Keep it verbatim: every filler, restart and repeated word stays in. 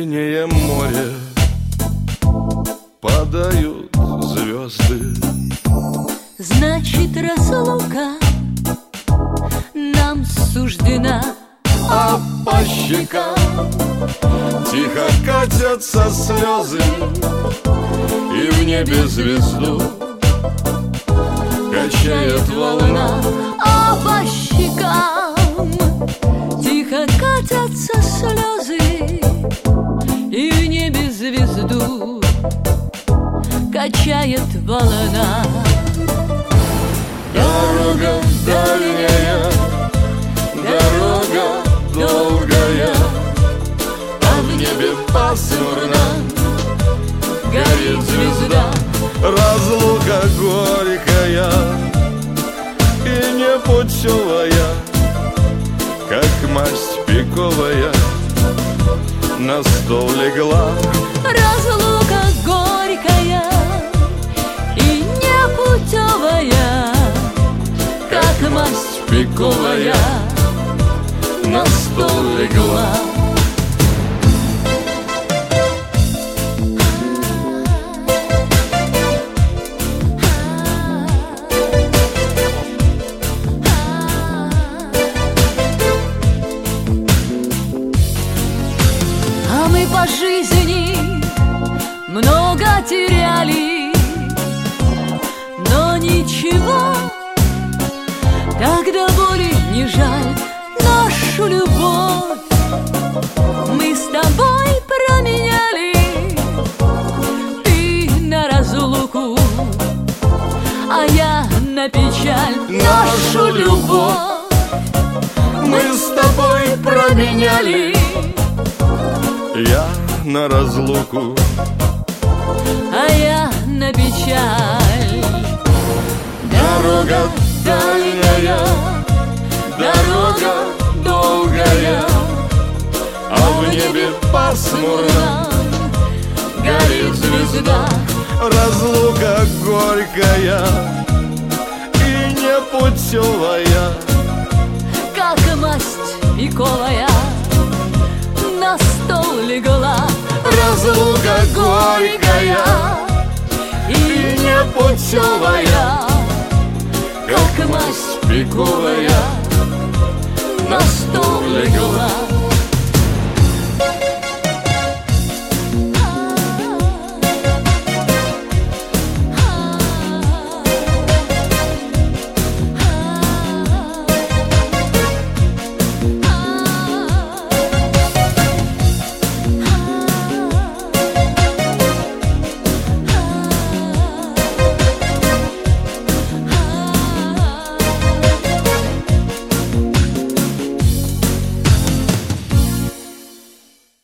синее море падают звезды. Значит, разлука нам суждена, а по щекам тихо катятся слезы, и в небе звезду качает волна. а по щекам тихо катятся слезы, и в небе звезду качает волна. Дорога дальняя, дорога долгая, а в небе пасмурно горит звезда. Разлука горькая и непутевая, как масть пиковая, на стол легла. Разлука горькая и непутевая, как масть пиковая, на стол легла. А мы по жизни много теряли, но ничего, тогда боли не жаль нашу любовь. Мы с тобой променяли, ты на разлуку, а я на печаль нашу любовь. Мы с тобой променяли, я на разлуку, а я на печаль. Дорога дальняя, дорога долгая, а в небе пасмурно горит звезда. Разлука горькая и непутевая, как масть пиковая, на стол легла. разлука горькая и непутевая, как масть пиковая,